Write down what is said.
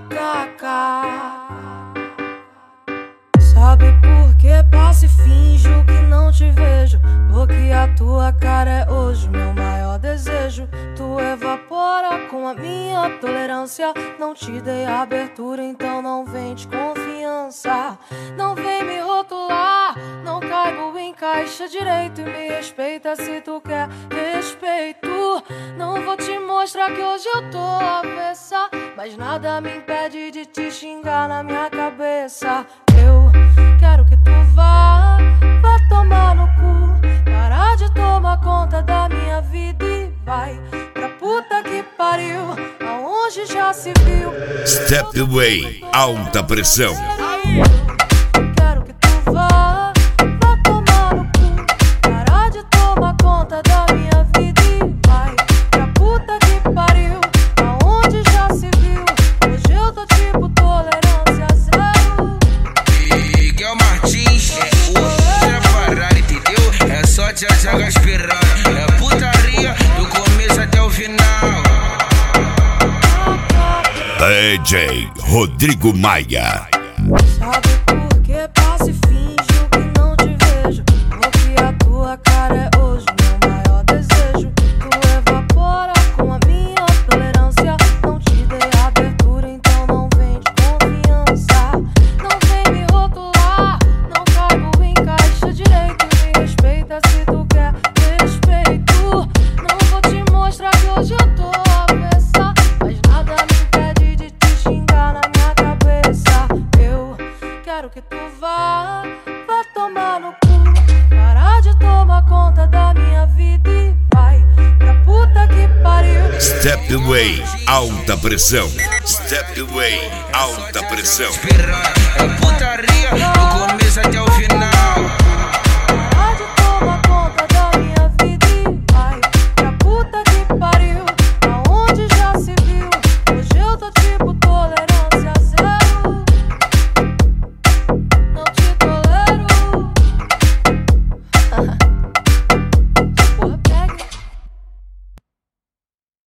kkk. Sabe por que passo e finjo que não te vejo? Porque a tua cara é hoje meu maior desejo. Tu evapora com a minha tolerância. Não te dei abertura, então não vem de confiança. Não vem me rotular, não caibo em caixa direito. E me respeita se tu quer respeito. Não vou te mostrar que hoje eu tô avessa, mas nada me impede de te xingar na minha cabeça. Eu quero que tu vá tomar no cu. Parar de tomar conta da minha vida e vai pra puta que pariu, aonde já se viu. Stepway, alta pressão. Quero que tu vá tomar no cu. Parar de tomar conta da minha vida e vai pra puta que pariu, aonde já se viu. Hoje eu tô tipo tolerância zero. Miguel Martins, hoje é parar, entendeu? É só te jogar aspirando. É putaria do começo até o final. DJ Rodrigo Maia. Sabe por que passo e finjo que não te vejo? Porque a tua cara é hoje meu maior desejo. Tu evapora com a minha tolerância. Não te dei abertura, então não vem de confiança. Não vem me rotular, não caibo em caixa direito. Me respeita se tu quer respeito. Não vou te mostrar que hoje eu tô avessa, mas nada me impede de te xingar na minha cabeça. Eu quero que tu vá tomar no cu. Parar de tomar conta da minha vida e vai pra puta que pariu. Stepway, alta pressão. Stepway, alta pressão. É